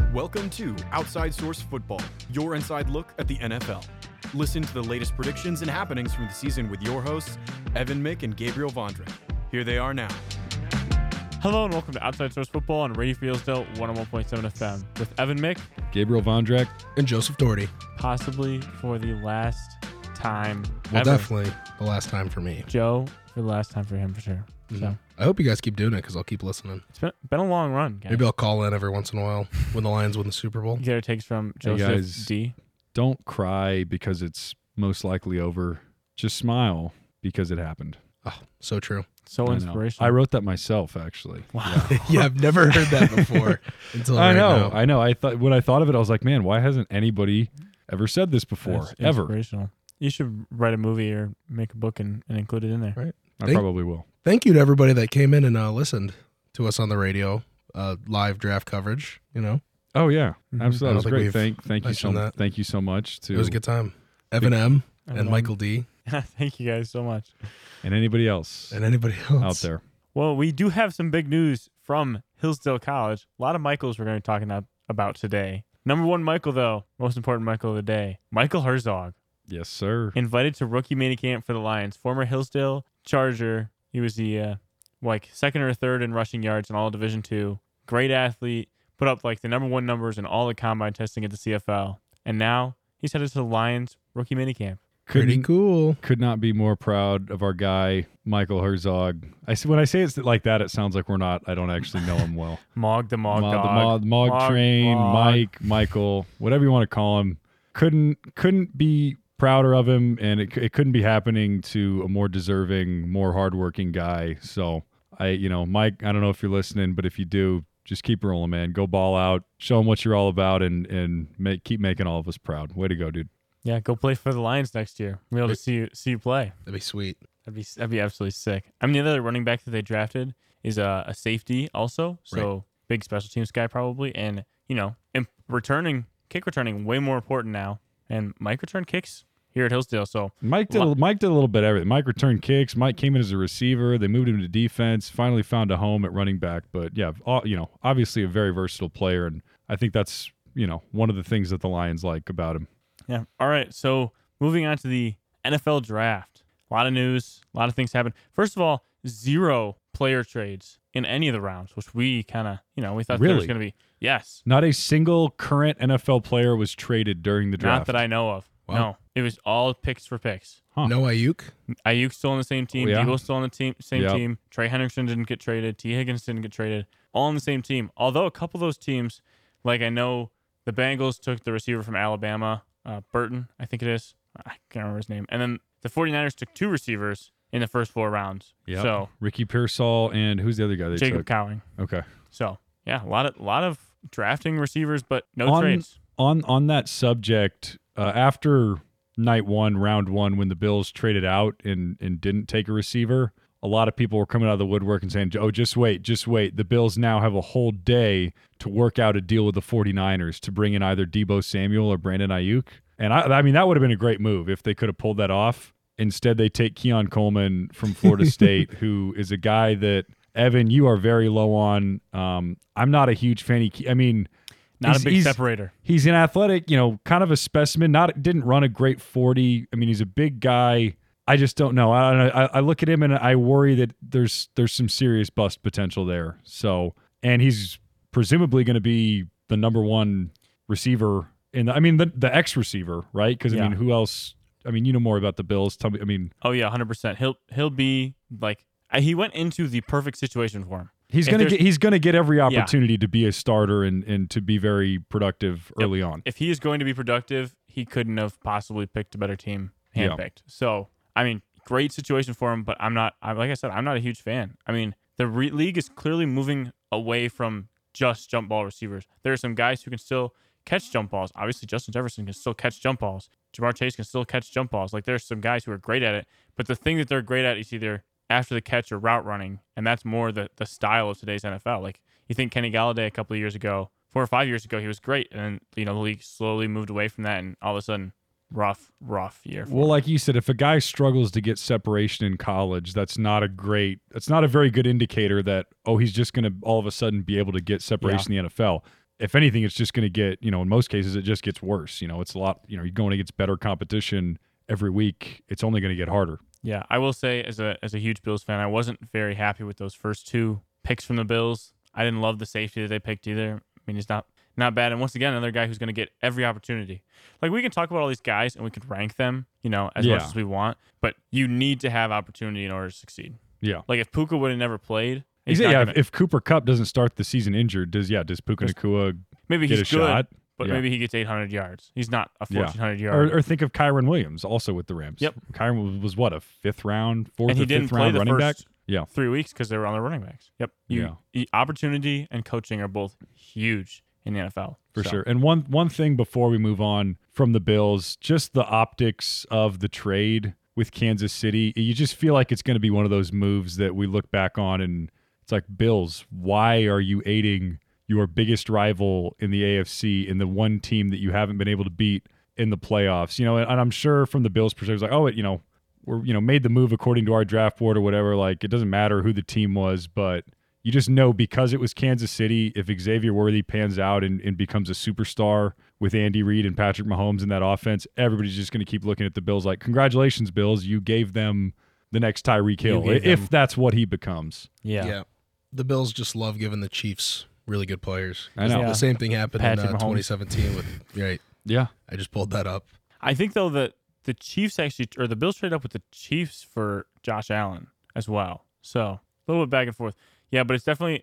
Welcome to Outside Source Football, your inside look at the NFL. Listen to the latest predictions and happenings from the season with your hosts, Evan Mick and Gabriel Vondrak. Here they are now. Hello and welcome to Outside Source Football on Radio Free Hillsdale 101.7 FM with Evan Mick, Gabriel Vondrak, and Joseph Doherty. possibly for the last time Well, ever. definitely the last time for me. Joe, for the last time for him for sure. So I hope you guys keep doing it because I'll keep listening. it's been a long run, guys. Maybe I'll call in every once in a while when the Lions win the Super Bowl. You get our takes from Joseph guys. D. don't cry because it's most likely over. Just smile because it happened. Oh, so true. So I know. inspirational. I wrote that myself, actually. Wow. Yeah, I've never heard that before until I right know. now. I know. When I thought of it, I was like, man, why hasn't anybody ever said this before? That's Ever. inspirational. You should write a movie or make a book and include it in there. Right. I probably will. Thank you to everybody that came in and listened to us on the radio, live draft coverage. You know, Oh yeah, Mhm. absolutely. I That don't was think great. we've Thank you so mentioned that. Thank you so much to it was a good time. Evan M. and Michael D. Thank you guys so much. and anybody else and anybody else out there. Well, we do have some big news from Hillsdale College. A lot of Michaels we're going to be talking about today. Number one Michael, though, most important Michael of the day, Michael Herzog, Yes, sir. invited to rookie minicamp for the Lions. Former Hillsdale Charger. He was the second or third in rushing yards in all of Division II. Great athlete. Put up like the number one numbers in all the combine testing at the CFL. And now he's headed to the Lions rookie minicamp. Pretty cool. Could not be more proud of our guy, Michael Herzog. When I say it's like that, it sounds like I don't actually know him well. Mog the Mog Mog, Dog. the Mog Train, Mog. Mike, Michael, whatever you want to call him. Couldn't be prouder of him, and it couldn't be happening to a more deserving, more hardworking guy. So Mike, I don't know if you're listening, but if you do, just keep rolling, man. Go ball out, show him what you're all about, and keep making all of us proud. Way to go, dude. Yeah, go play for the Lions next year. We'll be able to see you play. That'd be sweet. That'd be absolutely sick. I mean, the other running back that they drafted is a safety also, so big special teams guy probably, and kick returning way more important now. And Mike returned kicks here at Hillsdale, so Mike did a little bit of everything. Mike returned kicks. Mike came in as a receiver. They moved him to defense. Finally found a home at running back. But yeah, obviously a very versatile player, and I think that's one of the things that the Lions like about him. yeah. All right, so moving on to the NFL draft. A lot of news, a lot of things happen. First of all, 0 player trades in any of the rounds, which we kind of, we thought there was Really? going to be. Yes. Not a single current NFL player was traded during the draft. Not that I know of. Wow. No, it was all picks for picks. Huh. No Ayuk. Ayuk's still on the same team. Oh, yeah? Debo's still on the same Yep. team. Trey Hendrickson didn't get traded. T. Higgins didn't get traded. All on the same team. Although a couple of those teams, like I know the Bengals took the receiver from Alabama, Burton, I think it is. I can't remember his name. And then the 49ers took 2 receivers in the first 4 rounds. Yep. So Ricky Pearsall and who's the other guy they Jacob took? Cowing. Okay. So yeah, a lot of drafting receivers, but no trades. On that subject, after night 1, round 1, when the Bills traded out and didn't take a receiver, a lot of people were coming out of the woodwork and saying, oh, just wait. The Bills now have a whole day to work out a deal with the 49ers to bring in either Debo Samuel or Brandon Ayuk. And I mean, that would have been a great move if they could have pulled that off. Instead, they take Keon Coleman from Florida State, who is a guy that, Evan, you are very low on. I'm not a huge fan. Not a big separator. He's an athletic, kind of a specimen. Didn't run a great 40. I mean, he's a big guy. I just don't know. I look at him and I worry that there's some serious bust potential there. So, and he's presumably going to be the number 1 receiver the X receiver, right? Because I mean, who else? I mean, you know more about the Bills. Tell me. I mean, Oh yeah, 100%. He'll be like he went into the perfect situation for him. he's gonna get every opportunity to be a starter and to be very productive early on. If he is going to be productive, he couldn't have possibly picked a better team handpicked. So I mean, great situation for him. But like I said, I'm not a huge fan. I mean, the league is clearly moving away from just jump ball receivers. There are some guys who can still catch jump balls. Obviously, Justin Jefferson can still catch jump balls. Jamar Chase can still catch jump balls. Like, there's some guys who are great at it. But the thing that they're great at is either after the catch or route running, and that's more the style of today's NFL. Like, you think Kenny Galladay a couple of years ago, 4 or 5 years ago, he was great. And then, the league slowly moved away from that, and all of a sudden, rough year. Well, like you said, if a guy struggles to get separation in college, that's not a very good indicator that, he's just going to all of a sudden be able to get separation in the NFL. if anything, it's just going to get, in most cases, it just gets worse. It's a lot, you're going against better competition every week. It's only going to get harder. Yeah, I will say as a huge Bills fan, I wasn't very happy with those first 2 picks from the Bills. I didn't love the safety that they picked either. I mean, he's not bad. And once again, another guy who's going to get every opportunity. Like, we can talk about all these guys and we can rank them, as much as we want, but you need to have opportunity in order to succeed. Yeah. Like, if Puka would have never played, if Cooper Kupp doesn't start the season injured, does Puka Nacua maybe get he's a good, shot? but maybe he gets 800 yards. He's not a 1,400 yard. Or think of Kyron Williams, also with the Rams. Yep. Kyron was what, a 5th round, 4th and he or didn't 5th play round the running back? first Yeah. 3 weeks because they were on the running backs. Yep. Opportunity and coaching are both huge in the NFL. For sure. And one thing before we move on from the Bills, just the optics of the trade with Kansas City. You just feel like it's going to be one of those moves that we look back on and it's like, Bills, why are you aiding your biggest rival in the AFC in the one team that you haven't been able to beat in the playoffs? And I'm sure from the Bills' perspective, like, we're made the move according to our draft board or whatever. Like, it doesn't matter who the team was, but you just know because it was Kansas City, if Xavier Worthy pans out and becomes a superstar with Andy Reid and Patrick Mahomes in that offense, everybody's just going to keep looking at the Bills like, congratulations, Bills, you gave them the next Tyreek Hill, if that's what he becomes. Yeah. The Bills just love giving the Chiefs really good players. I know. The same thing happened Patrick in Mahomes. 2017 with, right. Yeah. I just pulled that up. I think, though, that the Chiefs the Bills trade up with the Chiefs for Josh Allen as well. So a little bit back and forth. Yeah, but it's definitely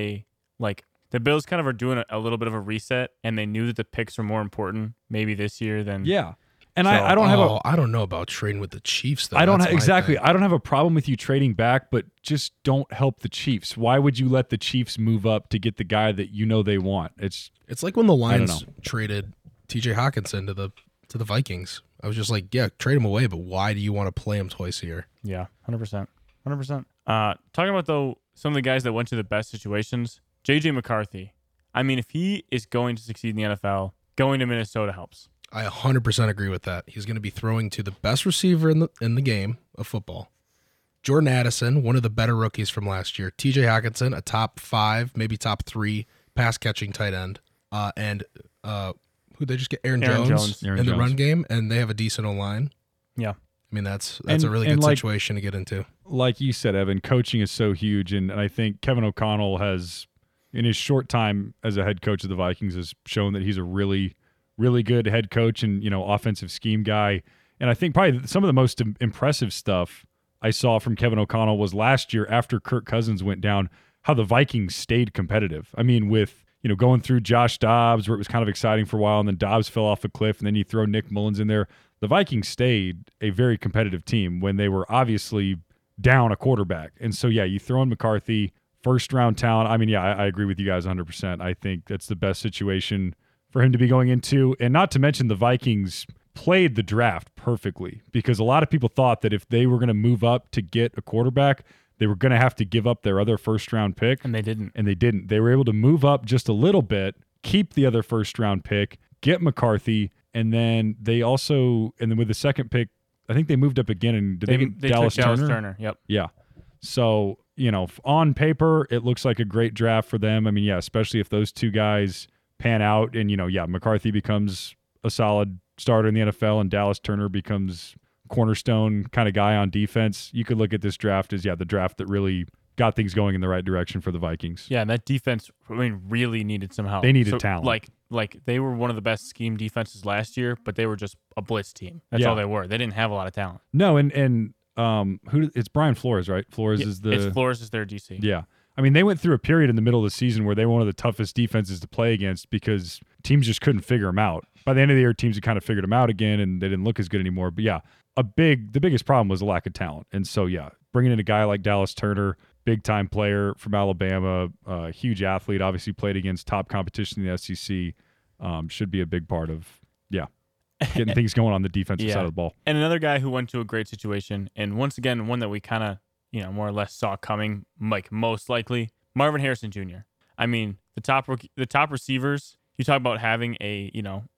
the Bills kind of are doing a little bit of a reset, and they knew that the picks were more important maybe this year than. Yeah. And So- I don't have I don't know about trading with the Chiefs, though. I don't That's my exactly. thing. I don't have a problem with you trading back, but just don't help the Chiefs. Why would you let the Chiefs move up to get the guy that they want? It's It's like when the don't Lions know. traded TJ Hawkinson to the Vikings. I was just like, yeah, trade him away, but why do you want to play him twice a year? Yeah, 100%. 100%. Talking about, though, some of the guys that went to the best situations, J.J. McCarthy. I mean, if he is going to succeed in the NFL, going to Minnesota helps. I 100% agree with that. He's going to be throwing to the best receiver in the game of football. Jordan Addison, one of the better rookies from last year. TJ Hawkinson, a top 5, maybe top 3 pass catching tight end. And who they just get? Aaron Jones in the run game, and they have a decent O-line. Yeah. I mean, that's And- a really and good like- situation to get into. like you said, Evan. Coaching is so huge, and I think Kevin O'Connell has, in his short time as a head coach of the Vikings, has shown that he's a really, really good head coach and offensive scheme guy. And I think probably some of the most impressive stuff I saw from Kevin O'Connell was last year after Kirk Cousins went down, how the Vikings stayed competitive. I mean, with going through Josh Dobbs, where it was kind of exciting for a while, and then Dobbs fell off a cliff, and then you throw Nick Mullins in there. The Vikings stayed a very competitive team when they were obviously down a quarterback. And so, yeah, you throw in McCarthy, first-round talent. I mean, I agree with you guys 100%. I think that's the best situation for him to be going into. And not to mention the Vikings played the draft perfectly, because a lot of people thought that if they were going to move up to get a quarterback, they were going to have to give up their other first-round pick. And they didn't. And they didn't. They were able to move up just a little bit, keep the other first-round pick, get McCarthy, and then with the second pick, I think they moved up again. And did they get Dallas took Turner? Dallas Turner. Yep. Yeah. So, on paper, it looks like a great draft for them. I mean, yeah, especially if those two guys pan out and, McCarthy becomes a solid starter in the NFL and Dallas Turner becomes cornerstone kind of guy on defense. You could look at this draft as, the draft that really got things going in the right direction for the Vikings. Yeah, and that defense, really needed some help. They needed talent. Like they were one of the best scheme defenses last year, but they were just a blitz team. That's all they were. They didn't have a lot of talent. No, and it's Brian Flores, right? Flores is their DC. Yeah. I mean, they went through a period in the middle of the season where they were one of the toughest defenses to play against because teams just couldn't figure them out. By the end of the year, teams had kind of figured them out again, and they didn't look as good anymore. But yeah, the biggest problem was the lack of talent. And so, bringing in a guy like Dallas Turner, big-time player from Alabama, huge athlete, obviously played against top competition in the SEC, should be a big part of, getting things going on the defensive side of the ball. And another guy who went to a great situation, and once again, one that we kind of, more or less saw coming, like most likely, Marvin Harrison Jr. I mean, the top receivers, you talk about having a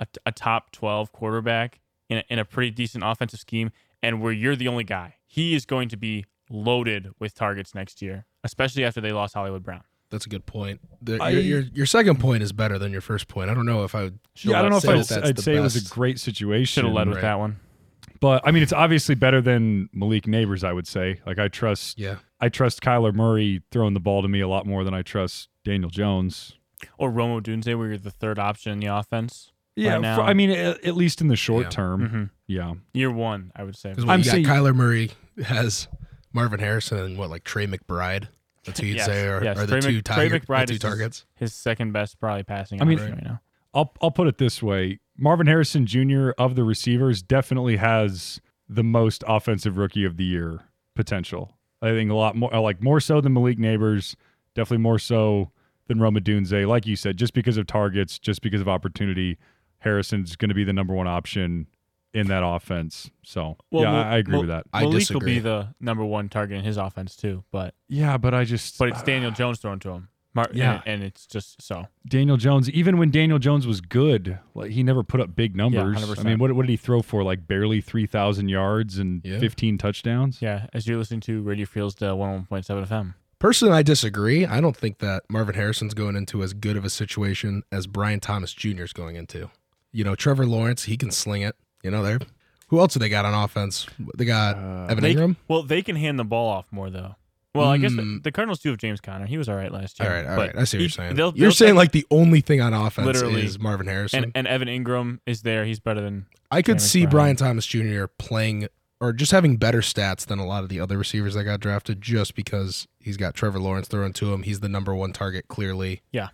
top 12 quarterback in a pretty decent offensive scheme, and where you're the only guy. He is going to be loaded with targets next year, especially after they lost Hollywood Brown. That's a good point. Your second point is better than your first point. I don't know if I would. I don't know if I'd say it was a best. great situation. Should have led with that one. But I mean, it's obviously better than Malik Neighbors, I would say. Like I trust Kyler Murray throwing the ball to me a lot more than I trust Daniel Jones. Or Romo Dunze, where you're the third option in the offense. Yeah, right now. I mean, at least in the short term. Mm-hmm. Yeah. Year one, I would say. Because you got Kyler Murray has Marvin Harrison and what, Trey McBride? That's who you'd say are the two targets. His second best probably passing option right now. I'll put it this way. Marvin Harrison Jr. of the receivers definitely has the most offensive rookie of the year potential. I think a lot more, more so than Malik Neighbors, definitely more so than Roma Dunze. Like you said, just because of targets, just because of opportunity, Harrison's going to be the number one option in that offense. So, I agree with that. Malik disagree. will be the number one target in his offense too, but it's Daniel Jones thrown to him. And it's just so. Daniel Jones, even when Daniel Jones was good, he never put up big numbers. Yeah, 100%. I mean, what did he throw for? Barely 3,000 yards and 15 touchdowns? Yeah, as you're listening to Radio Fields 101.7 FM. Personally, I disagree. I don't think that Marvin Harrison's going into as good of a situation as Brian Thomas Jr. is going into. Trevor Lawrence, he can sling it. Who else do they got on offense? They got Evan Ingram. Well, they can hand the ball off more, though. Well, I guess the Cardinals do have James Conner. He was all right last year. All right. I see what you're saying. You're saying the only thing on offense is Marvin Harrison. And Evan Ingram is there. He's better than I could see Brian Thomas Jr. playing or just having better stats than a lot of the other receivers that got drafted just because he's got Trevor Lawrence throwing to him. He's the number one target, clearly. Yeah.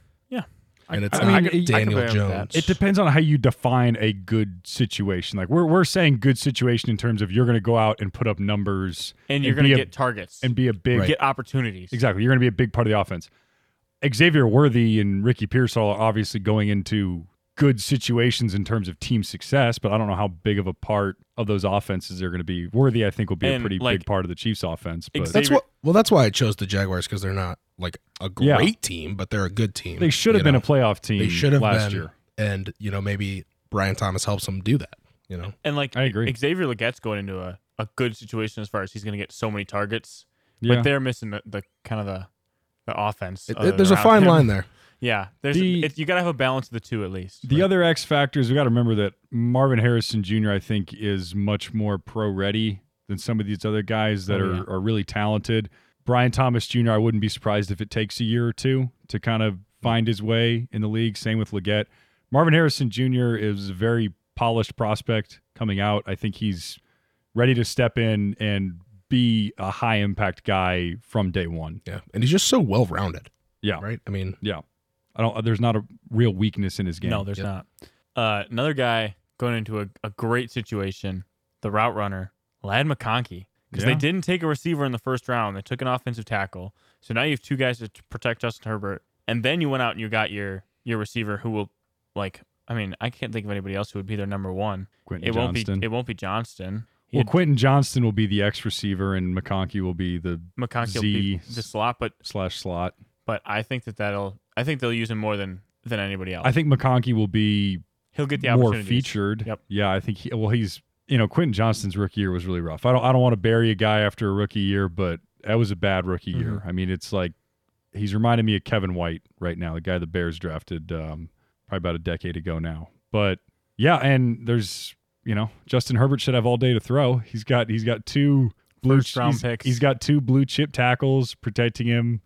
And it's not Daniel Jones. It depends on how you define a good situation. We're saying good situation in terms of you're going to go out and put up numbers. And you're going to get targets. And be a big... Get opportunities. Exactly. You're going to be a big part of the offense. Xavier Worthy and Ricky Pearsall are obviously going into good situations in terms of team success, but I don't know how big of a part of those offenses they're going to be. Worthy, I think, will be a pretty big part of the Chiefs' offense. But that's why I chose the Jaguars, because they're not a great team, but they're a good team. They should have been a playoff team. They should have last been, year, and maybe Brian Thomas helps them do that. And I agree. Xavier Legette's going into a good situation as far as he's going to get so many targets, yeah. but they're missing the kind of the offense. There's a fine line there. Yeah, you got to have a balance of the two at least. The other X factors, we got to remember that Marvin Harrison Jr. I think is much more pro ready than some of these other guys that are really talented. Brian Thomas Jr., I wouldn't be surprised if it takes a year or two to kind of find his way in the league. Same with Legette. Marvin Harrison Jr. is a very polished prospect coming out. I think he's ready to step in and be a high impact guy from day one. Yeah, and he's just so well rounded. Yeah, right. I mean, yeah. There's not a real weakness in his game. No, there's not. Another guy going into a great situation, the route runner, Ladd McConkey. Because they didn't take a receiver in the first round. They took an offensive tackle. So now you have two guys to protect Justin Herbert. And then you went out and you got your receiver who will, I can't think of anybody else who would be their number one. Quentin Johnston. It won't be Johnston. Quentin Johnston will be the X receiver, and McConkey will be the will be the slot, slot. But I think I think they'll use him more than anybody else. I think McConkey will be he'll get the more featured. Yep. Yeah, I think he's Quentin Johnston's rookie year was really rough. I don't want to bury a guy after a rookie year, but that was a bad rookie year. I mean, it's like he's reminding me of Kevin White right now, the guy the Bears drafted probably about a decade ago now. But yeah, and there's Justin Herbert should have all day to throw. He's got two first-round picks. He's got two blue chip tackles protecting him.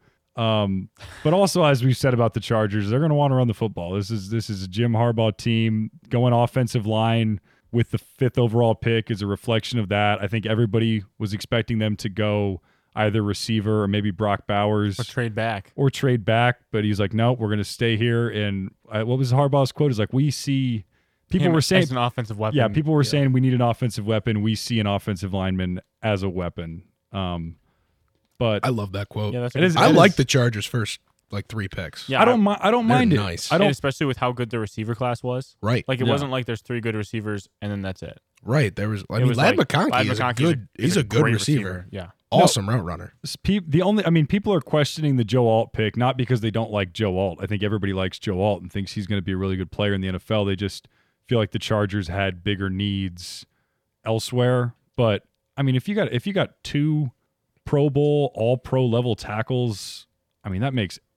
But also, as we've said about the Chargers, they're going to want to run the football. This is a Jim Harbaugh team. Going offensive line with the 5th overall pick is a reflection of that. I think everybody was expecting them to go either receiver or maybe Brock Bowers. Or trade back. But he's like, no, we're going to stay here. And what was Harbaugh's quote? Is like, we see... People were saying... as an offensive weapon. Yeah, people were saying we need an offensive weapon. We see an offensive lineman as a weapon. But I love that quote. Yeah, I like the Chargers' first 3 picks. Yeah, I don't mind it. Nice. And especially with how good the receiver class was. Right. It wasn't like there's 3 good receivers and then that's it. Right. There was. Ladd McConkey is a good. He's a good receiver. Yeah. Awesome route runner. People are questioning the Joe Alt pick not because they don't like Joe Alt. I think everybody likes Joe Alt and thinks he's going to be a really good player in the NFL. They just feel like the Chargers had bigger needs elsewhere. But I mean, if you got 2 Pro Bowl, all pro level tackles, I mean, that makes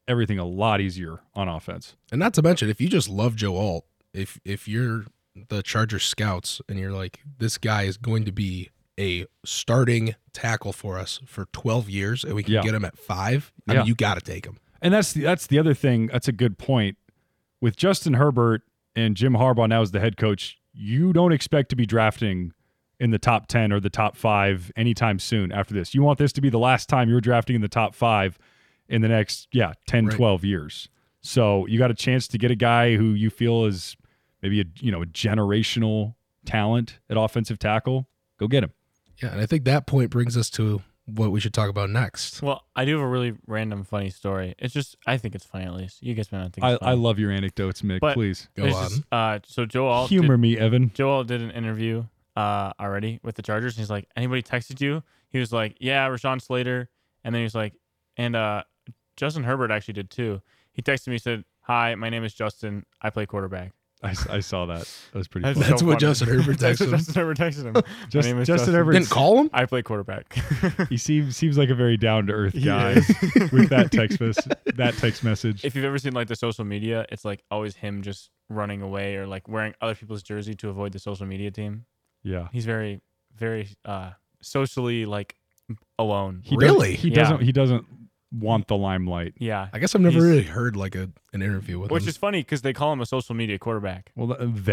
everything a lot easier on offense. And not to mention, if you just love Joe Alt, if you're the Chargers scouts and you're like, this guy is going to be a starting tackle for us for 12 years and we can get him at 5, I mean, you got to take him. And that's the other thing. That's a good point. With Justin Herbert and Jim Harbaugh now as the head coach, you don't expect to be drafting in the top 10 or the top 5 anytime soon after this. You want this to be the last time you're drafting in the top 5 in the next 10, 12 years. So you got a chance to get a guy who you feel is maybe a generational talent at offensive tackle. Go get him. Yeah, and I think that point brings us to what we should talk about next. Well, I do have a really random funny story. It's just, I think it's funny at least. You guys may not think it's funny. I love your anecdotes, Mick. But please. Go on. So Joe Alt Humor me, Evan. Joe Alt did an interview already with the Chargers. And he's like, anybody texted you? He was like, yeah, Rashawn Slater. And then he was like, and Justin Herbert actually did too. He texted me, said, hi, my name is Justin. I play quarterback. I saw that. That was pretty funny. That's so what funny. Justin Herbert That's what texted him. Justin Herbert texted him. My name is Justin Herbert Didn't call him? I play quarterback. He seems like a very down to earth He guy is. with that text message. If you've ever seen like the social media, it's like always him just running away or like wearing other people's jersey to avoid the social media team. Yeah. He's very, very socially like alone. Really? He doesn't want the limelight. Yeah. I guess I've never really heard like an interview with him. Which is funny because they call him a social media quarterback. Well,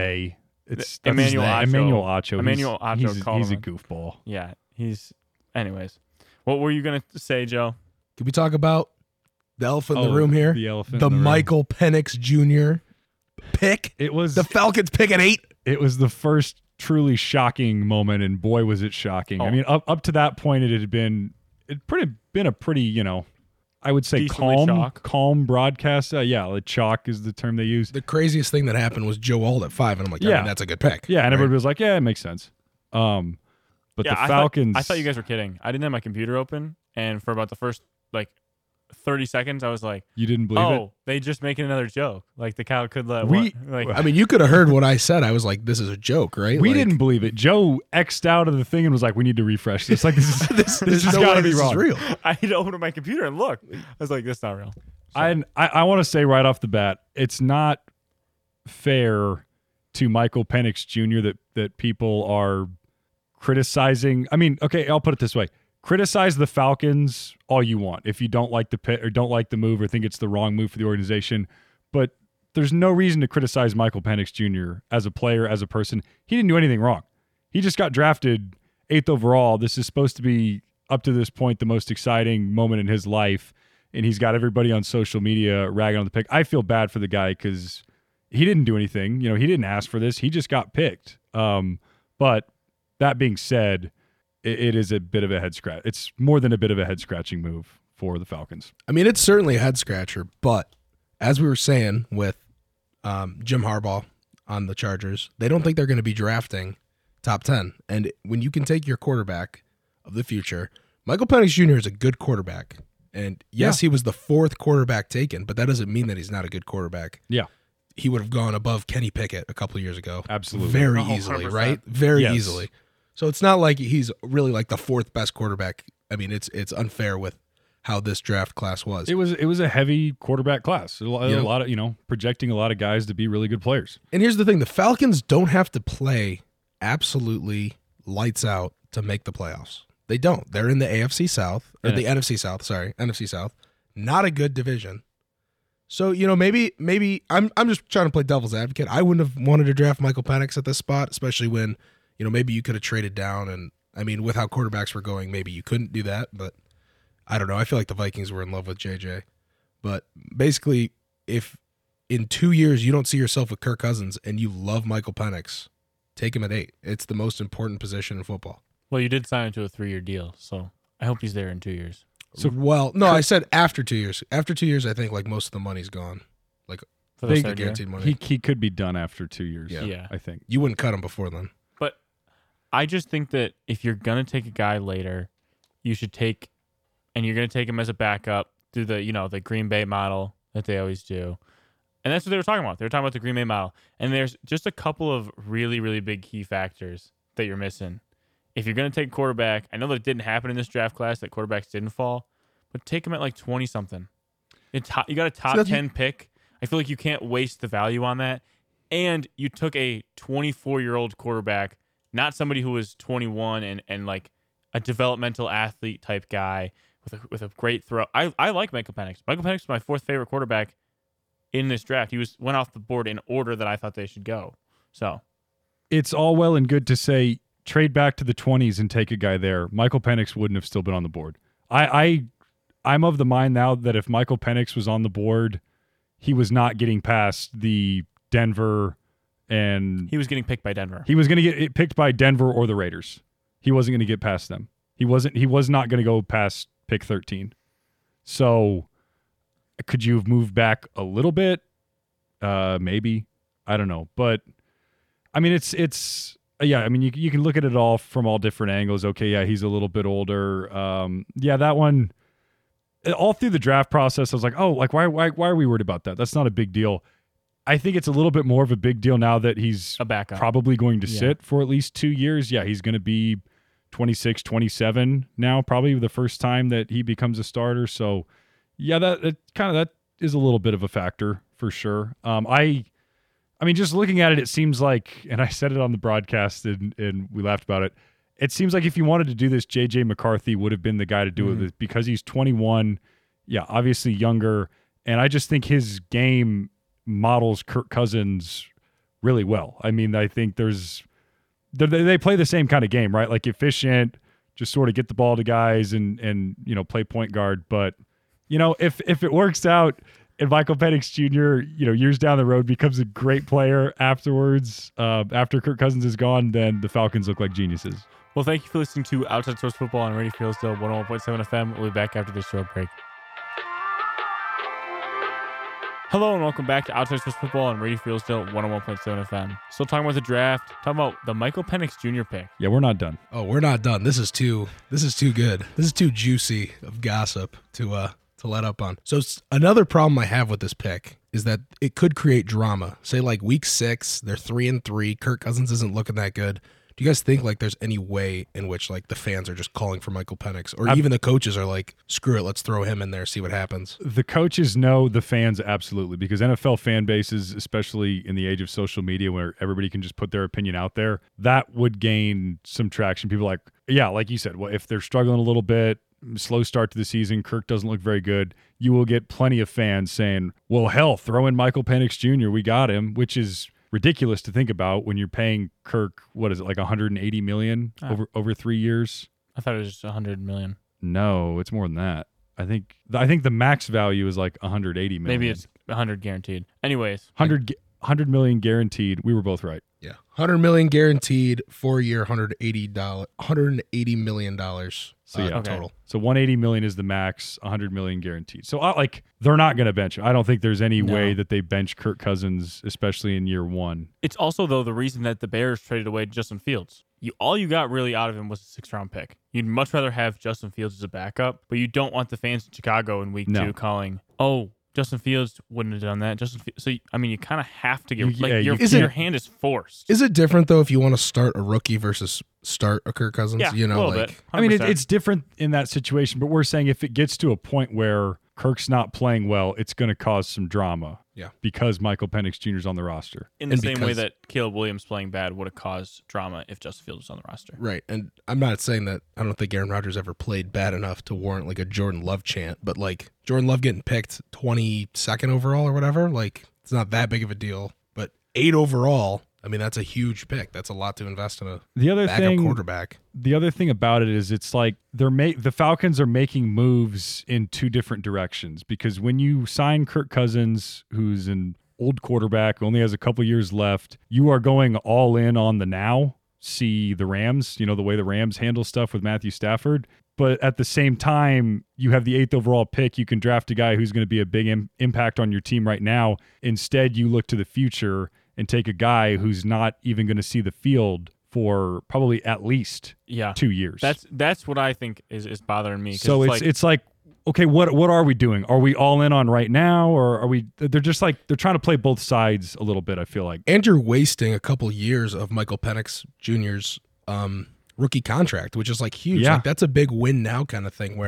it's Emmanuel that's his name. Emmanuel Acho. Emmanuel Acho called he's a him. goofball. Yeah. Anyways. What were you going to say, Joe? Can we talk about the elephant in the room here? The elephant The in the room. Michael Penix Jr. pick. It was The Falcons pick at 8. It was the first truly shocking moment, and boy was it shocking. Oh. I mean, up to that point, it had been a pretty I would say Decently calm broadcast. Like chalk is the term they use. The craziest thing that happened was Joe Alt at 5, and I'm like, I mean, that's a good pick. Yeah, and right? everybody was like, yeah, it makes sense. But the Falcons, I thought you guys were kidding. I didn't have my computer open, and for about the first like 30 seconds, I was like, you didn't believe it? They just making another joke. Like the cow could let I mean, you could have heard what I said. I was like, this is a joke, right? We Like, didn't believe it. Joe X'd out of the thing and was like, we need to refresh this. Like, this has got to be wrong. This is real. I had to open my computer and look. I was like, this is not real. So, I want to say right off the bat, it's not fair to Michael Penix Jr. that people are criticizing. I mean, okay, I'll put it this way. Criticize the Falcons all you want if you don't like the pick or don't like the move or think it's the wrong move for the organization. But there's no reason to criticize Michael Penix Jr. as a player, as a person. He didn't do anything wrong. He just got drafted 8th overall. This is supposed to be, up to this point, the most exciting moment in his life. And he's got everybody on social media ragging on the pick. I feel bad for the guy because he didn't do anything. He didn't ask for this. He just got picked. But that being said, it is a bit of a head scratch. It's more than a bit of a head scratching move for the Falcons. I mean, it's certainly a head scratcher, but as we were saying with Jim Harbaugh on the Chargers, they don't think they're going to be drafting top 10. And when you can take your quarterback of the future, Michael Penix Jr. is a good quarterback. And yes, he was the 4th quarterback taken, but that doesn't mean that he's not a good quarterback. Yeah. He would have gone above Kenny Pickett a couple of years ago. Absolutely. Very 100%. easily, right? Very Yes. easily. So it's not like he's really like the 4th best quarterback. I mean, it's unfair with how this draft class was. It was a heavy quarterback class. A lot of, projecting a lot of guys to be really good players. And here's the thing, the Falcons don't have to play absolutely lights out to make the playoffs. They don't. They're in the AFC South, or the NFC South, NFC South. Not a good division. So, maybe I'm just trying to play devil's advocate. I wouldn't have wanted to draft Michael Penix at this spot, especially when, maybe you could have traded down. And I mean, with how quarterbacks were going, maybe you couldn't do that. But I don't know. I feel like the Vikings were in love with JJ. But basically, if in 2 years you don't see yourself with Kirk Cousins and you love Michael Penix, take him at 8. It's the most important position in football. Well, you did sign him to a 3-year deal, so I hope he's there in 2 years. I said after 2 years. After 2 years, I think like most of the money's gone. Like For the the third year. guaranteed money. He could be done after 2 years. Yeah. I think. You wouldn't cut him before then. But I just think that if you're going to take a guy later, you should take, and you're going to take him as a backup, do the, the Green Bay model that they always do. And that's what they were talking about. They were talking about the Green Bay model. And there's just a couple of really, really big key factors that you're missing. If you're going to take quarterback, I know that it didn't happen in this draft class, that quarterbacks didn't fall, but take him at like 20-something. You got a top 10 pick. I feel like you can't waste the value on that. And you took a 24-year-old quarterback, not somebody who was 21 and like a developmental athlete type guy with a great throw. I like Michael Penix. Michael Penix is my fourth favorite quarterback in this draft. He went off the board in order that I thought they should go. So it's all well and good to say trade back to the 20s and take a guy there. Michael Penix wouldn't have still been on the board. I'm of the mind now that if Michael Penix was on the board, he was not getting past the Denver, and he was getting picked by Denver. He was going to get picked by Denver or the Raiders. He wasn't going to get past them. He was not going to go past pick 13. So could you have moved back a little bit? Maybe. I don't know. But I mean, it's yeah, I mean, you can look at it all from all different angles. Okay, yeah, he's a little bit older. Yeah, that one, all through the draft process, I was like, oh, like why are we worried about that? That's not a big deal. I think it's a little bit more of a big deal now that he's a backup, probably going to sit for at least 2 years. Yeah, he's going to be 26, 27 now, probably the first time that he becomes a starter. So, yeah, that is a little bit of a factor for sure. I mean, just looking at it, it seems like, and I said it on the broadcast and we laughed about it. It seems like if you wanted to do this, J.J. McCarthy would have been the guy to do it because he's 21. Yeah, obviously younger. And I just think his game models Kirk Cousins really well. I mean, I think they play the same kind of game, right? Like efficient, just sort of get the ball to guys and play point guard. But, if it works out and Michael Penix Jr., years down the road becomes a great player afterwards, after Kirk Cousins is gone, then the Falcons look like geniuses. Well, thank you for listening to Outside Source Football on Radio Free Hillsdale 101.7 FM. We'll be back after this short break. Hello and welcome back to Outside Source Football on Radio Free Hillsdale 101.7 FM. Still talking about the draft, talking about the Michael Penix Jr. pick. Yeah, we're not done. Oh, we're not done. This is too good. This is too juicy of gossip to let up on. So another problem I have with this pick is that it could create drama. Say like week 6, they're 3-3. Kirk Cousins isn't looking that good. Do you guys think like there's any way in which like the fans are just calling for Michael Penix, or even the coaches are like, screw it, let's throw him in there, see what happens? The coaches know, the fans absolutely, because NFL fan bases, especially in the age of social media where everybody can just put their opinion out there, that would gain some traction. People like, yeah, like you said, well, if they're struggling a little bit, slow start to the season, Kirk doesn't look very good, you will get plenty of fans saying, well, hell, throw in Michael Penix Jr., we got him, which is ridiculous to think about when you're paying Kirk, what is it, like $180 million over 3 years? I thought it was just $100 million. No, it's more than that. I think the max value is like $180 million. Maybe it's 100 guaranteed. Anyways, 100 million guaranteed. We were both right. Yeah, $100 million guaranteed, 4-year, $180 million. So yeah, okay. Total. So 180 million is the max, 100 million guaranteed. So they're not going to bench him. I don't think there's any way that they bench Kirk Cousins, especially in year 1. It's also though the reason that the Bears traded away Justin Fields. All you got really out of him was a 6th-round pick. You'd much rather have Justin Fields as a backup, but you don't want the fans in Chicago in week 2 calling, "Oh, Justin Fields wouldn't have done that." So I mean, you kind of have to get your hand is forced. Is it different though if you want to start a rookie versus start a Kirk Cousins? Yeah, a little bit. 100%. I mean, it's different in that situation, but we're saying if it gets to a point where Kirk's not playing well, it's going to cause some drama. Yeah, because Michael Penix Jr. is on the roster. In the same way that Caleb Williams playing bad would have caused drama if Justin Fields was on the roster. Right, and I'm not saying that I don't think Aaron Rodgers ever played bad enough to warrant like a Jordan Love chant, but like Jordan Love getting picked 22nd overall or whatever, like it's not that big of a deal. But 8 overall, I mean, that's a huge pick. That's a lot to invest in a backup quarterback. The other thing about it is it's like the Falcons are making moves in 2 different directions, because when you sign Kirk Cousins, who's an old quarterback, only has a couple years left, you are going all in on the now. See the Rams, the way the Rams handle stuff with Matthew Stafford. But at the same time, you have the 8th overall pick. You can draft a guy who's going to be a big impact on your team right now. Instead, you look to the future and take a guy who's not even going to see the field for probably at least 2 years. That's what I think is bothering me. So it's like, okay, what are we doing? Are we all in on right now, or are we? They're just like they're trying to play both sides a little bit, I feel like. And you're wasting a couple years of Michael Penix Jr.'s rookie contract, which is like huge. Yeah. Like that's a big win now kind of thing where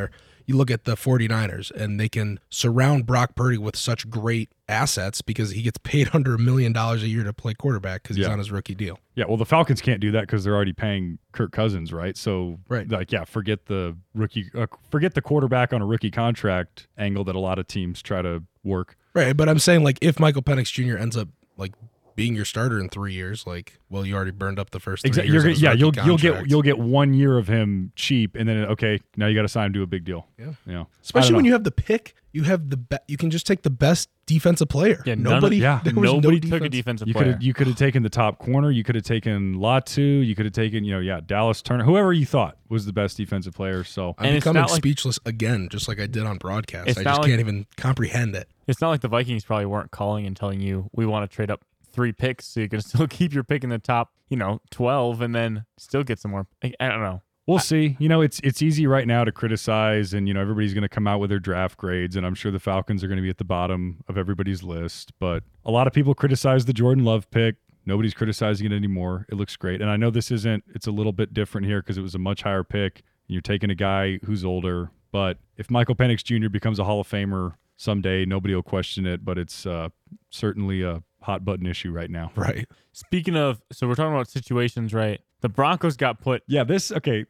you look at the 49ers and they can surround Brock Purdy with such great assets because he gets paid under $1 million a year to play quarterback because he's on his rookie deal. Yeah, well, the Falcons can't do that because they're already paying Kirk Cousins, right? So, forget the rookie, forget the quarterback on a rookie contract angle that a lot of teams try to work. Right, but I'm saying, like, if Michael Penix Jr. ends up, like, being your starter in 3 years, like, well, you already burned up the first 3 years. Of his you'll get 1 year of him cheap, and then now you got to sign him to a big deal. Yeah. Especially when you have the pick, you have you can just take the best defensive player. Yeah, nobody took a defensive player. You could have taken the top corner. You could have taken Latu. You could have taken Dallas Turner. Whoever you thought was the best defensive player. So I'm becoming speechless again, just like I did on broadcast. I just can't even comprehend it. It's not like the Vikings probably weren't calling and telling you we want to trade up 3 picks so you can still keep your pick in the top 12 and then still get some more. I don't know. We'll see. It's easy right now to criticize, and everybody's going to come out with their draft grades, and I'm sure the Falcons are going to be at the bottom of everybody's list. But a lot of people criticize the Jordan Love pick. Nobody's criticizing it anymore. It looks great, and I know it's a little bit different here because it was a much higher pick. And you're taking a guy who's older, but if Michael Penix Jr. becomes a Hall of Famer someday, nobody will question it. But it's certainly a hot button issue right now. Right. Speaking of, so we're talking about situations, right? The Broncos got put. Yeah, this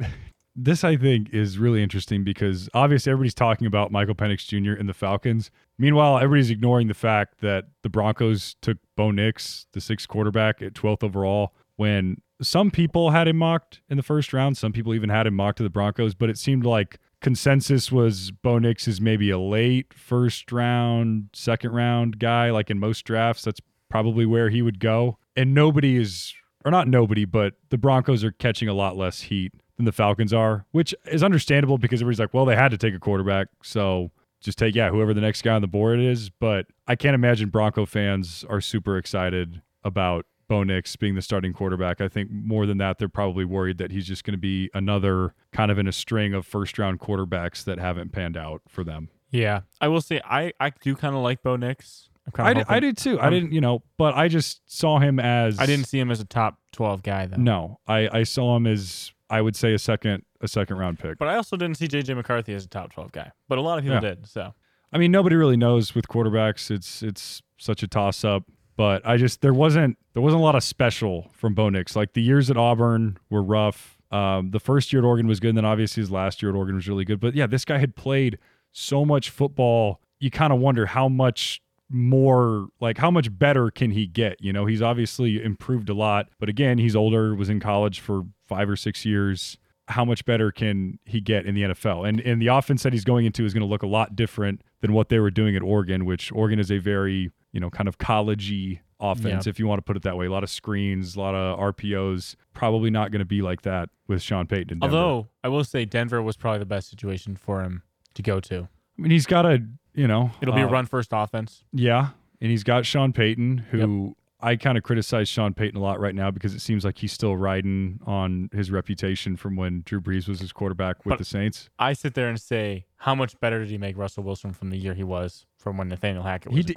I think is really interesting because obviously everybody's talking about Michael Penix Jr. and the Falcons. Meanwhile, everybody's ignoring the fact that the Broncos took Bo Nix, the 6th quarterback, at 12th overall, when some people had him mocked in the first round. Some people even had him mocked to the Broncos, but it seemed like consensus was Bo Nix is maybe a late first round, second round guy. Like in most drafts, that's probably where he would go. And but the Broncos are catching a lot less heat than the Falcons are, which is understandable because everybody's like, well, they had to take a quarterback, so just take whoever the next guy on the board is. But I can't imagine Bronco fans are super excited about Bo Nix being the starting quarterback. I think more than that, they're probably worried that he's just going to be another kind of in a string of first-round quarterbacks that haven't panned out for them. Yeah, I will say I do kind of like Bo Nix. I did too. I didn't, but I just saw him as. I didn't see him as a top 12 guy though. No, I saw him as, I would say, a second round pick. But I also didn't see JJ McCarthy as a top 12 guy. But a lot of people did. So I mean, nobody really knows with quarterbacks. It's such a toss up. But there wasn't a lot of special from Bo Nix. Like the years at Auburn were rough. The first year at Oregon was good, and then obviously his last year at Oregon was really good. But yeah, this guy had played so much football. You kind of wonder how much more, like how much better can he get? He's obviously improved a lot, but again, he's older, was in college for 5 or 6 years. How much better can he get in the NFL? And the offense that he's going into is going to look a lot different than what they were doing at Oregon, which Oregon is a very, kind of college-y offense, if you want to put it that way. A lot of screens, a lot of RPOs. Probably not going to be like that with Sean Payton in Denver. Although, I will say Denver was probably the best situation for him to go to. I mean, he's got it'll be a run-first offense. Yeah, and he's got Sean Payton, who I kind of criticize Sean Payton a lot right now because it seems like he's still riding on his reputation from when Drew Brees was his quarterback with the Saints. I sit there and say, how much better did he make Russell Wilson from the year he was from when Nathaniel Hackett was?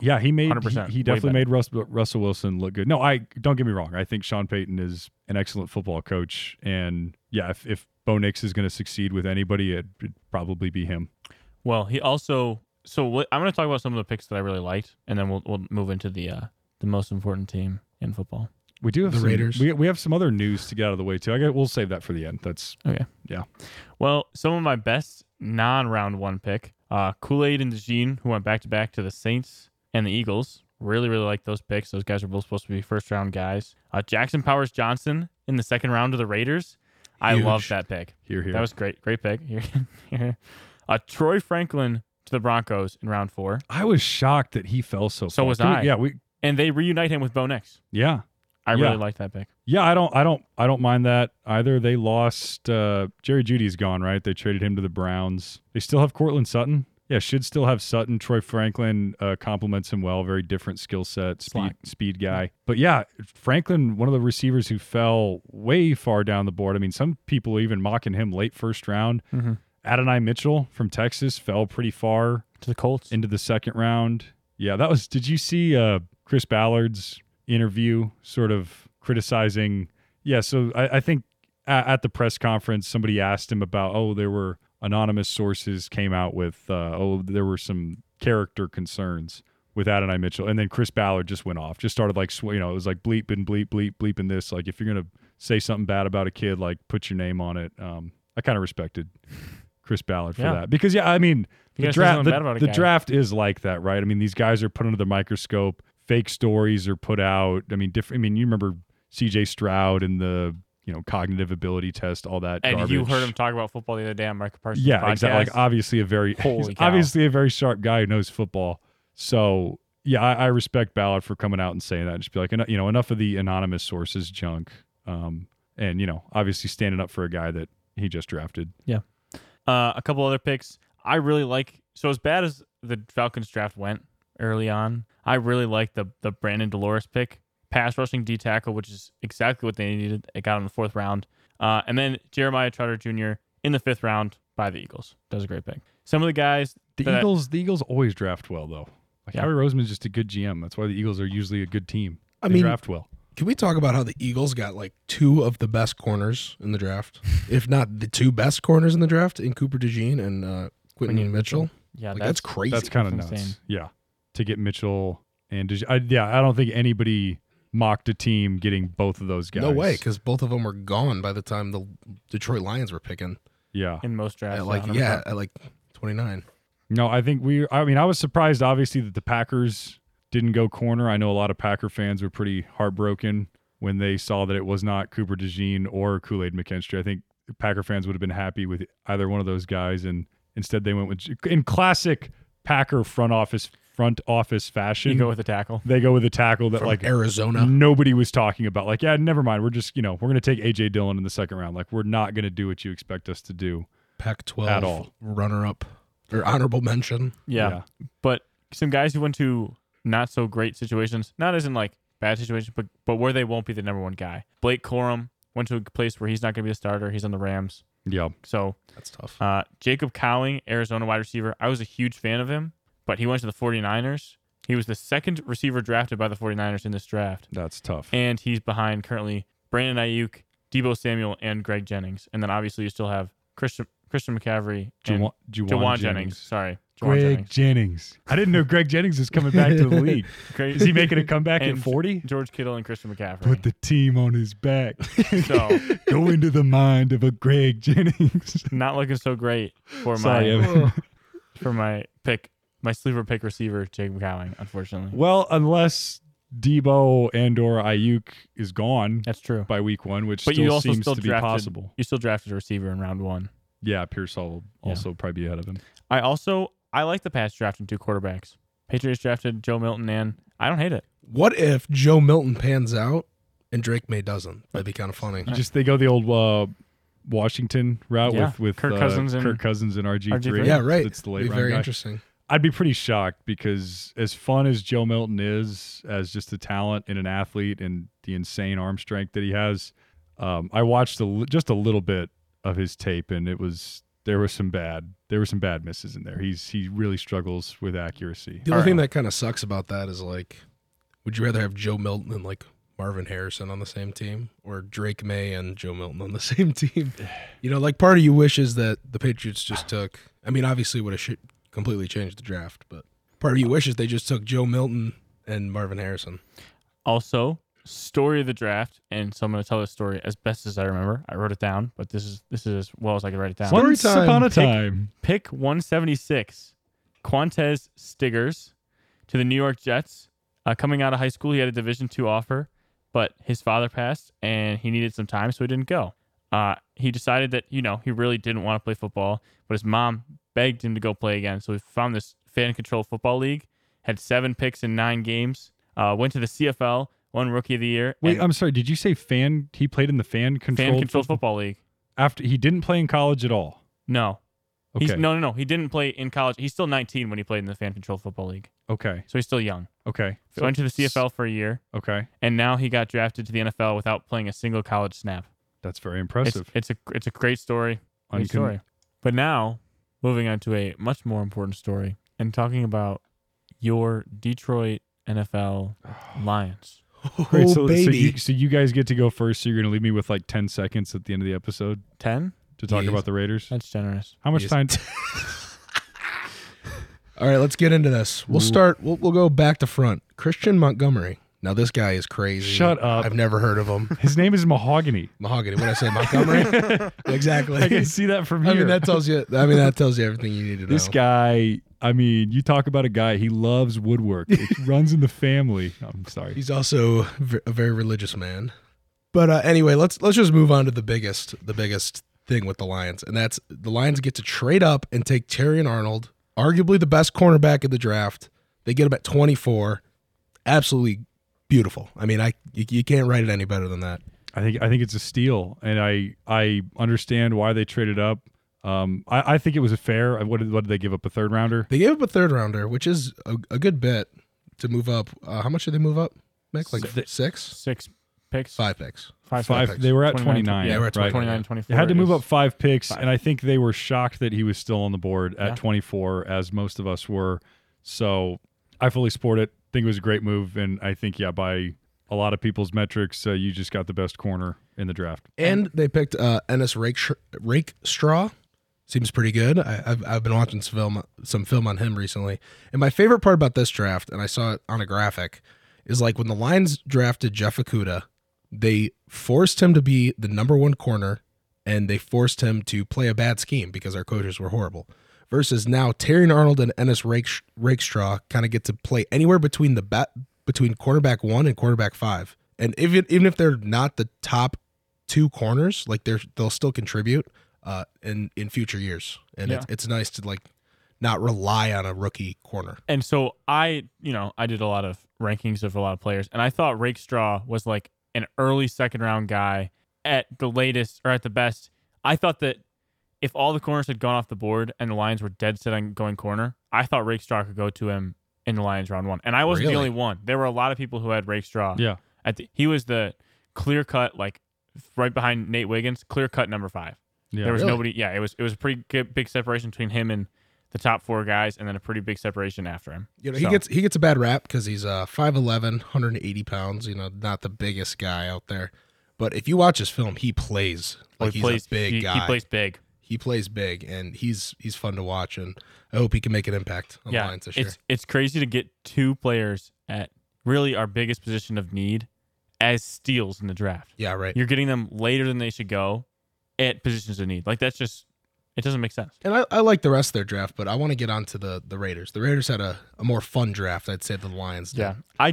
He definitely made Russell Wilson look good. No, don't get me wrong. I think Sean Payton is an excellent football coach, and if Bo Nix is going to succeed with anybody, it'd probably be him. Well, he also. So I'm going to talk about some of the picks that I really liked, and then we'll move into the most important team in football. We do have the Raiders. We have some other news to get out of the way too. We'll save that for the end. That's okay. Yeah. Well, some of my best non-round one pick, Kool-Aid and DeJean, who went back-to-back to the Saints and the Eagles. Really, really like those picks. Those guys are both supposed to be first-round guys. Jackson Powers Johnson in the second round to the Raiders. I love that pick. Here. That was great. Great pick. Here. Troy Franklin to the Broncos in round 4. I was shocked that he fell so far. So was I. Yeah, and they reunite him with Bo Nix. Yeah. I really like that pick. Yeah, I don't mind that either. They lost Jerry Jeudy's gone, right? They traded him to the Browns. They still have Cortland Sutton. Yeah, should still have Sutton. Troy Franklin complements him well. Very different skill set, speed guy. But yeah, Franklin, one of the receivers who fell way far down the board. I mean, some people are even mocking him late first round. Mm-hmm. Adonai Mitchell from Texas fell pretty far to the Colts into the second round. Yeah, that was. Did you see Chris Ballard's interview, sort of criticizing? Yeah, so I think at the press conference, somebody asked him about, there were anonymous sources came out with, there were some character concerns with Adonai Mitchell. And then Chris Ballard just went off, just started like, it was like bleep and bleep, bleep, bleeping this. Like, if you're going to say something bad about a kid, like, put your name on it. I kind of respected Chris Ballard for that. Because, I mean, the draft is like that, right? I mean, these guys are put under the microscope. Fake stories are put out. I mean, you remember C.J. Stroud and the cognitive ability test, all that. And garbage. you heard him talk about football the other day on Micah Parsons' Yeah, podcast. exactly. Like, obviously a very sharp guy who knows football. So yeah, I respect Ballard for coming out and saying that. Just be like, enough of the anonymous sources junk. And obviously standing up for a guy that he just drafted. Yeah. A couple other picks I really like. So as bad as the Falcons draft went early on, I really like the Brandon Dolores pick. Pass rushing D tackle, which is exactly what they needed. It got in the 4th round. And then Jeremiah Trotter Jr. in the 5th round by the Eagles. That was a great pick. Some of the guys. The Eagles always draft well, though. Like, Howie Roseman's just a good GM. That's why the Eagles are usually a good team. They draft well. Can we talk about how the Eagles got like 2 of the best corners in the draft, if not the 2 best corners in the draft, in Cooper DeJean and Quentin Mitchell? Yeah, that's crazy. That's kind of nuts. Insane. Yeah, to get Mitchell and I don't think anybody mocked a team getting both of those guys. No way, because both of them were gone by the time the Detroit Lions were picking. Yeah, in most drafts. At like 29. No, I think I was surprised, obviously, that the Packers didn't go corner. I know a lot of Packer fans were pretty heartbroken when they saw that it was not Cooper DeJean or Kool-Aid McKinstry. I think Packer fans would have been happy with either one of those guys, and instead they went with, in classic Packer front office fashion, you go with a tackle. They go with a tackle that, from like, Arizona, nobody was talking about. Like, yeah, never mind. We're just, we're going to take A.J. Dillon in the 2nd round. Like, we're not going to do what you expect us to do. Pac-12 at all. Runner-up or honorable mention. Yeah. But some guys who went to not so great situations, not as in like bad situations, but where they won't be the number 1 guy. Blake Corum went to a place where he's not going to be a starter. He's on the Rams. Yeah. So that's tough. Jacob Cowing, Arizona wide receiver. I was a huge fan of him, but he went to the 49ers. He was the 2nd receiver drafted by the 49ers in this draft. That's tough. And he's behind currently Brandon Ayuk, Deebo Samuel, and Greg Jennings. And then obviously you still have Christian McCaffrey and Juwan Jennings. Sorry. Greg Jennings. I didn't know Greg Jennings is coming back to the league. Is he making a comeback at 40? George Kittle and Christian McCaffrey. Put the team on his back. So go into the mind of a Greg Jennings. Not looking so great for my pick, my sleeper pick receiver, Jacob Cowing, unfortunately. Well, unless Deebo and or Ayuk is gone. That's true. By week 1, which still seems to be possible. You still drafted a receiver in round 1. Yeah, Pearsall will also probably be ahead of him. I like the Pats drafting 2 quarterbacks. Patriots drafted Joe Milton, and I don't hate it. What if Joe Milton pans out and Drake May doesn't? That'd be kind of funny. They go the old Washington route with Kirk Cousins and RG3. Yeah, right. It's the late be round very guy. Interesting. I'd be pretty shocked because as fun as Joe Milton is as just a talent and an athlete and the insane arm strength that he has, I watched just a little bit of his tape, and there were some bad misses in there. He really struggles with accuracy. The only thing that kind of sucks about that is, like, would you rather have Joe Milton and like Marvin Harrison on the same team, or Drake May and Joe Milton on the same team? Like, part of you wishes that the Patriots just took. I mean, obviously would have completely changed the draft, but part of you wishes they just took Joe Milton and Marvin Harrison. Also, story of the draft, and so I'm going to tell this story as best as I remember. I wrote it down, but this is as well as I can write it down. Once upon a time. Pick 176, Quantez Stiggers to the New York Jets. Coming out of high school, he had a Division II offer, but his father passed, and he needed some time, so he didn't go. He decided that, he really didn't want to play football, but his mom begged him to go play again, so he found this fan-controlled football league, had 7 picks in 9 games, went to the CFL, won Rookie of the Year. Wait, I'm sorry. Did you say he played in the fan-controlled football league? After he didn't play in college at all? No. Okay. No. He didn't play in college. He's still 19 when he played in the fan-controlled football league. Okay. So he's still young. Okay. So went to the CFL for a year. Okay. And now he got drafted to the NFL without playing a single college snap. That's very impressive. It's a great story. But now, moving on to a much more important story and talking about your Detroit NFL Lions. Great. Baby. So you guys get to go first. So you're going to leave me with like 10 seconds at the end of the episode. 10? to talk He is. about the Raiders? That's generous. How much He is. time? All right, let's get into this. We'll start. We'll go back to front. Christian Montgomery. Now this guy is crazy. Shut up. I've never heard of him. His name is Mahogany. Mahogany. What did I say? Montgomery. Exactly. I can see that from here. I mean, that tells you. That tells you everything you need to know. This guy, I mean, you talk about a guy, he loves woodwork. It runs in the family. No, I'm sorry. He's also a very religious man. But anyway, let's just move on to the biggest thing with the Lions, and that's the Lions get to trade up and take Terrion Arnold, arguably the best cornerback in the draft. They get him at 24. Absolutely beautiful. I mean, you can't write it any better than that. I think it's a steal, and I understand why they traded up. I think it was a fair. What did they give up, a third rounder? They gave up a third rounder, which is a good bit to move up. How much did they move up? Mick? Like 6? 6 picks. 5 picks. Five. picks. They were at 29. 29. Yeah, we're at right? 29, 24. They had to move is- up 5 picks, 5. and I think they were shocked that he was still on the board at Yeah. 24, as most of us were. So I fully support it. Think it was a great move, and I think, by a lot of people's metrics, you just got the best corner in the draft. And they picked Ennis Rakestraw. Seems pretty good. I've been watching some film on him recently. And my favorite part about this draft, and I saw it on a graphic, is like when the Lions drafted Jeff Okudah, they forced him to be the number 1 corner, and they forced him to play a bad scheme because our coaches were horrible. Versus now, Terrion Arnold and Ennis Rakestraw kind of get to play anywhere between between cornerback 1 and cornerback 5. And even if they're not the top 2 corners, like they'll still contribute in future years. And Yeah. it's nice to like not rely on a rookie corner. And so I did a lot of rankings of a lot of players, and I thought Rakestraw was like an early second round guy at the latest or at the best. I thought that if all the corners had gone off the board and the Lions were dead set on going corner, I thought Rakestraw could go to him in the Lions round 1. And I wasn't Really? the only one. There were a lot of people who had Rakestraw. Yeah. He was the clear cut, like right behind Nate Wiggins, clear cut number 5. Yeah. There was Really? nobody. Yeah, it was a pretty big separation between him and the top 4 guys, and then a pretty big separation after him. You know, So- he gets a bad rap because he's 5'11", 180 pounds. You know, not the biggest guy out there. But if you watch his film, he plays like he's a big guy. He plays big. He plays big, and he's fun to watch. And I hope he can make an impact on the Lions this year. It's crazy to get 2 players at really our biggest position of need as steals in the draft. Yeah, right. You're getting them later than they should go at positions of need. Like that's just it doesn't make sense. And I like the rest of their draft, but I want to get on to the Raiders. The Raiders had a more fun draft, I'd say, than the Lions did. Yeah,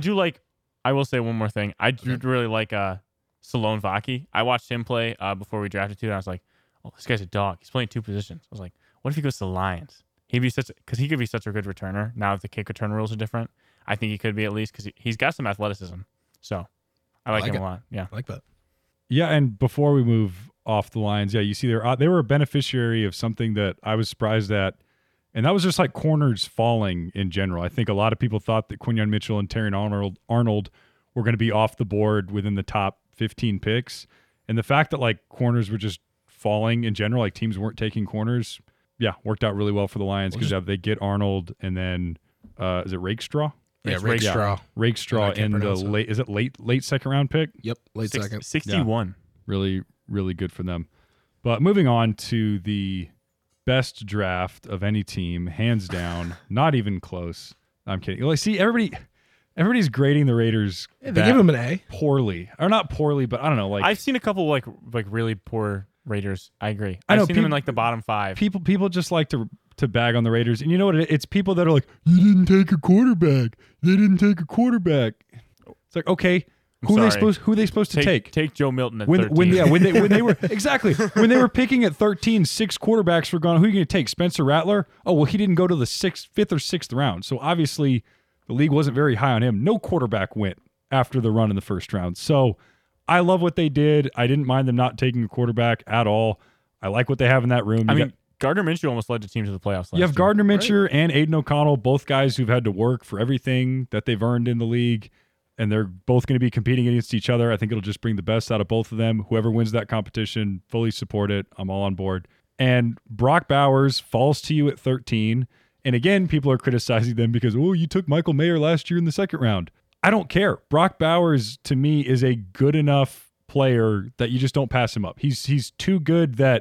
I will say one more thing. I do really like Salone Vaki. I watched him play before we drafted too, and I was like, oh, this guy's a dog. He's playing 2 positions. I was like, what if he goes to the Lions? He could be such a good returner. Now if the kick return rules are different, I think he could be at least because he's got some athleticism. So I like him it. a lot. Yeah. I like that. Yeah, and before we move off the Lions, you see they were a beneficiary of something that I was surprised at, and that was just like corners falling in general. I think a lot of people thought that Quinyon Mitchell and Terrion Arnold were going to be off the board within the top 15 picks, and the fact that like corners were just falling in general, like teams weren't taking corners, worked out really well for the Lions because they get Arnold and then is it Rakestraw? Yeah, It's Rakestraw. Rakestraw I can't in the pronounce it. is it late second round pick? Yep, late second. 61. Really, really good for them. But moving on to the best draft of any team, hands down, not even close. I'm kidding. Well, see, everybody's grading the Raiders They give him an A. poorly, or not poorly, but I don't know. Like I've seen a couple like really poor Raiders. I agree. I know, I've seen them in like the bottom 5. people just like to bag on the Raiders, and you know what? It's people that are like, you didn't take a quarterback. They didn't take a quarterback. It's like, okay, who are they supposed to take? Take Joe Milton at When 13. when they were exactly when they were picking at 13, 6 quarterbacks were gone. Who are you going to take? Spencer Rattler? Oh well, he didn't go to the 5th or 6th round. So obviously, the league wasn't very high on him. No quarterback went after the run in the first round. So I love what they did. I didn't mind them not taking a quarterback at all. I like what they have in that room. Gardner Minshew almost led the team to the playoffs. You have Gardner Minshew and Aiden O'Connell, both guys who've had to work for everything that they've earned in the league, and they're both going to be competing against each other. I think it'll just bring the best out of both of them. Whoever wins that competition, fully support it. I'm all on board. And Brock Bowers falls to you at 13. And again, people are criticizing them because, oh, you took Michael Mayer last year in the 2nd round. I don't care. Brock Bowers, to me, is a good enough player that you just don't pass him up. He's too good that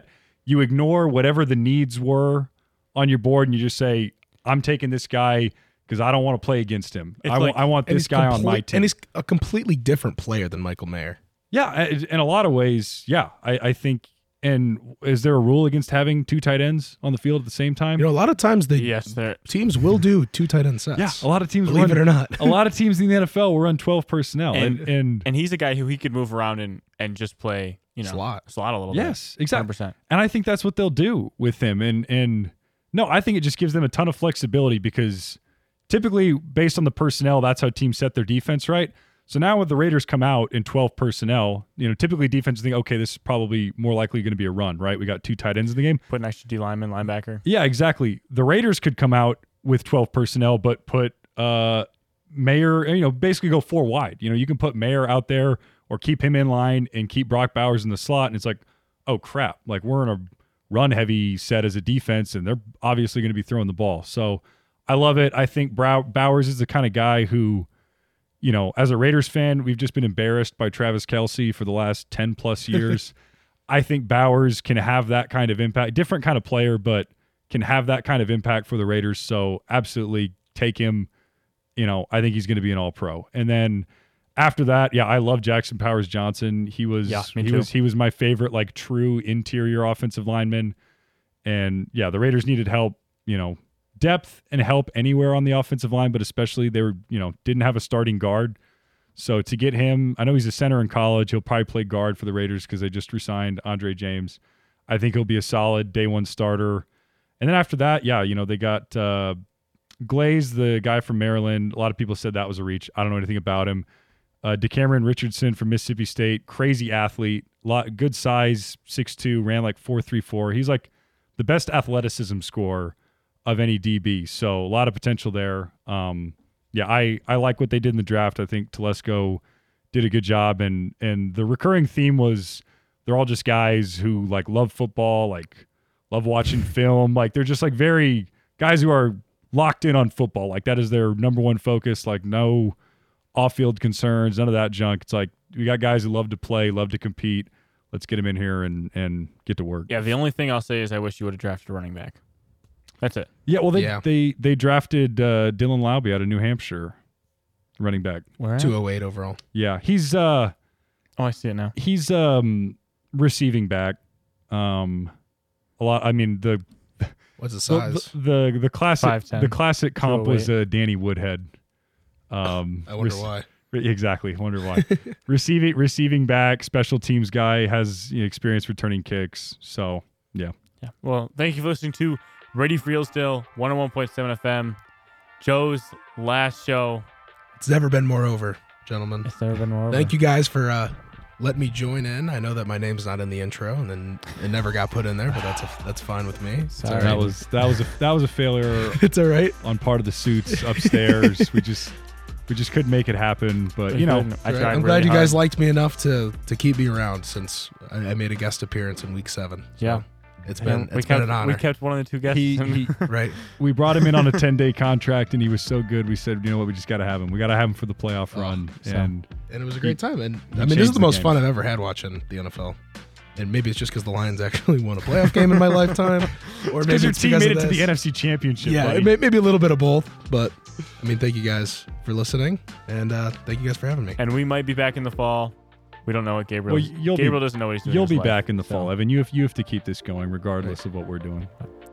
you ignore whatever the needs were on your board, and you just say, I'm taking this guy because I don't want to play against him. I want this guy on my team. And he's a completely different player than Michael Mayer. Yeah, in a lot of ways, yeah. I think, and is there a rule against having 2 tight ends on the field at the same time? A lot of times teams will do 2 tight end sets. Yeah, a lot of teams believe it or not. A lot of teams in the NFL will run 12 personnel, and he's a guy who he could move around and just play, slot a little bit. Yes, exactly. 100%. And I think that's what they'll do with him. And no, I think it just gives them a ton of flexibility because typically based on the personnel, that's how teams set their defense, right? So now when the Raiders come out in 12 personnel, typically defenses think, okay, this is probably more likely going to be a run, right? We got 2 tight ends in the game. Put an extra D lineman, linebacker. Yeah, exactly. The Raiders could come out with 12 personnel, but put Mayer, basically go 4 wide. You can put Mayer out there or keep him in line and keep Brock Bowers in the slot. And it's like, oh crap, like we're in a run heavy set as a defense and they're obviously going to be throwing the ball. So I love it. I think Bowers is the kind of guy who, as a Raiders fan, we've just been embarrassed by Travis Kelce for the last 10 plus years. I think Bowers can have that kind of impact, different kind of player, but can have that kind of impact for the Raiders. So absolutely take him. I think he's going to be an all-pro. And then after that, yeah, I love Jackson Powers Johnson. He was my favorite, like, true interior offensive lineman. And yeah, the Raiders needed help, depth and help anywhere on the offensive line, but especially they were, didn't have a starting guard. So to get him, I know he's a center in college. He'll probably play guard for the Raiders because they just re-signed Andre James. I think he'll be a solid day 1 starter. And then after that, yeah, they got Glaze, the guy from Maryland. A lot of people said that was a reach. I don't know anything about him. DeCameron Richardson from Mississippi State, crazy athlete, good size, 6'2", ran like 4.34. He's like the best athleticism scorer of any DB. So a lot of potential there. Yeah, I like what they did in the draft. I think Telesco did a good job, and the recurring theme was they're all just guys who like love football, like love watching film. Like they're just like very guys who are locked in on football. Like that is their number one focus. Like no off-field concerns, none of that junk. It's like we got guys who love to play, love to compete. Let's get them in here and get to work. Yeah, the only thing I'll say is I wish you would have drafted a running back. That's it. Yeah, well, they drafted Dylan Laube out of New Hampshire, running back. Where? 208 overall. Yeah, he's oh, I see it now. He's receiving back. A lot. I mean what's the size? The classic 5'10", the classic comp was Danny Woodhead. I wonder why. Exactly. I wonder why. receiving back, special teams guy, has experience returning kicks. So yeah. Well, thank you for listening to Ready for Hillsdale 101.7 FM. Joe's last show. It's never been more over, gentlemen. It's never been more over. Thank you guys for letting me join in. I know that my name's not in the intro, and then it never got put in there, but that's fine with me. Sorry. That was a failure. It's all right. On part of the suits upstairs. we just couldn't make it happen, but I tried. I'm glad you guys liked me enough to keep me around since I made a guest appearance in week 7. So yeah. It's been an honor. We kept one of the two guests. Right. We brought him in on a 10-day contract, and he was so good. We said, you know what, we just got to have him. We got to have him for the playoff run. And it was a great time. And I mean, this is the most fun I've ever had watching the NFL. And maybe it's just because the Lions actually won a playoff game in my lifetime, or maybe your it's team because made of it to this. the NFC Championship. Yeah, maybe a little bit of both. But I mean, thank you guys for listening, and thank you guys for having me. And we might be back in the fall. We don't know what Gabriel. Gabriel doesn't know what he's doing. You'll be back in the fall, Evan. You have to keep this going regardless of what we're doing.